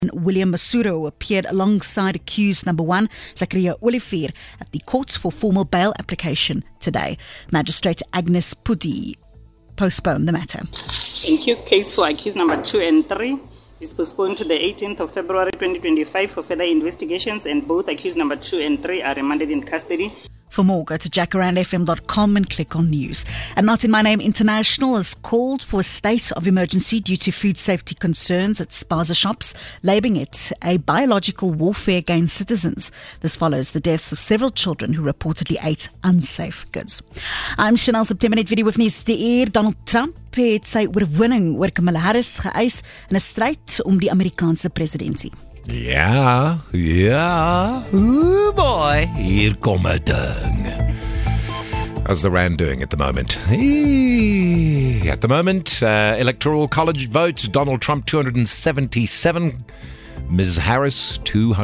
William Masuro appeared alongside accused number 1, Zakaria Olivier, at the courts for formal bail application today. Magistrate Agnes Pudi postponed the matter. Thank you. Case for accused number 2 and 3 is postponed to the 18th of February 2025 for further investigations, and both accused number 2 and 3 are remanded in custody. For more, go to jacarandafm.com and click on news. And Not In My Name International has called for a state of emergency due to food safety concerns at spaza shops, labelling it a biological warfare against citizens. This follows the deaths of several children who reportedly ate unsafe goods. I'm Chanel September net video with nuus. Die eer Donald Trump het sy oorwinning oor Kamala Harris geëis in 'n stryd om die Amerikaanse presidentskap. Ja. Oh boy, hier kom 'n ding. How's the rand doing at the moment? At the moment, Electoral College votes, Donald Trump 277, Ms. Harris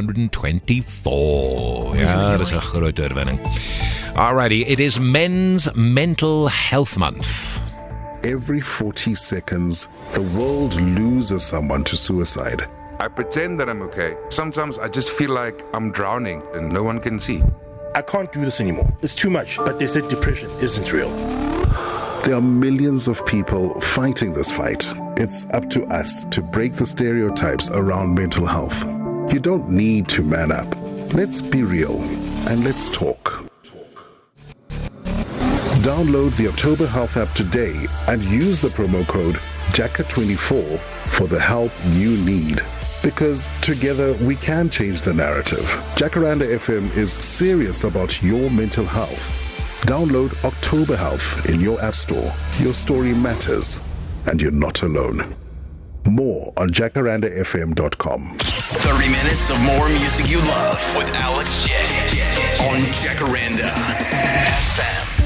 224. Ja, dis 'n groot oorwinning. Alrighty, it is Men's Mental Health Month. Every 40 seconds, the world loses someone to suicide. I pretend that I'm okay. Sometimes I just feel like I'm drowning and no one can see. I can't do this anymore. It's too much, but they said depression isn't real. There are millions of people fighting this fight. It's up to us to break the stereotypes around mental health. You don't need to man up. Let's be real and let's talk. Download the October Health app today and use the promo code JACA24 for the help you need. Because together we can change the narrative. Jacaranda FM is serious about your mental health. Download October Health in your app store. Your story matters and you're not alone. More on jacarandafm.com. 30 minutes of more music you love with Alex J on Jacaranda FM.